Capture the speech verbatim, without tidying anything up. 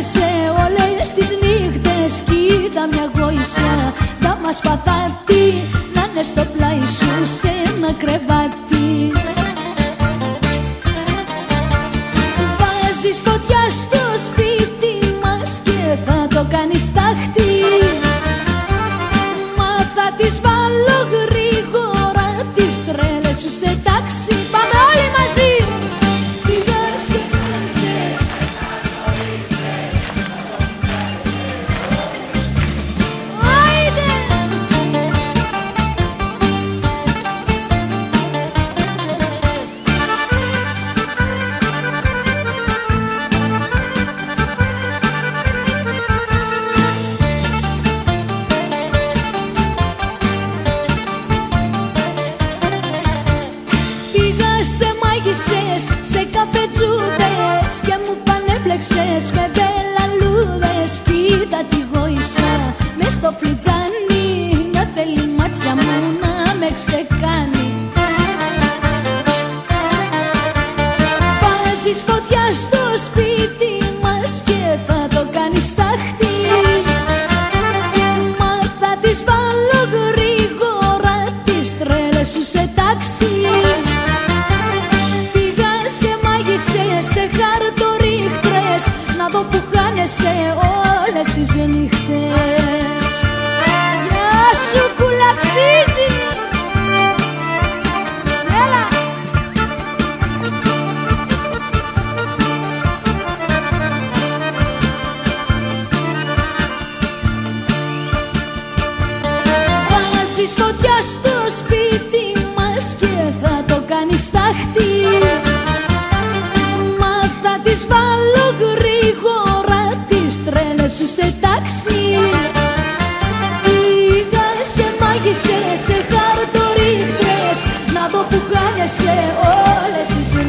χάνεσαι όλες τις νύχτες. Κοίτα μια γόησα, θα μας παθάτη, να είναι στο πλάι σου σε ένα κρεβάτι. Βάζεις φωτιά στο σπίτι μας και θα το κάνεις τάχτη. Μα θα τις βάλω γρήγορα τις τρέλες σου σε τάξη. Πάμε όλοι μαζί! Πήγα σε φράσες. Άιντε! Σε καφετζούδες και μου πανέπλεξες με μπελαλούδες. Κοίτα τη γόησα μες στο φλιτζάνι, να θέλει μάτια μου να με ξεκάνει. Βάζεις φωτιά στο σπίτι μας και θα το κάνεις τάχτη. Μα θα τις βάλω γρήγορα τις τρέλες σου σε τάξη. Σε χαρτορίχτρες, να δω που χάνεσαι όλες τις νύχτες. Γεια σου κουλαξίζει. Έλα. Βάζεις φωτιά στο σπίτι μας και θα το κάνεις τάχτη. Τις βάλω γρήγορα τις τρέλες σου σε τάξη. Πήγα σε μάγισσες, σε χαρτορίχτρες, να δω που χάνεσαι όλες τις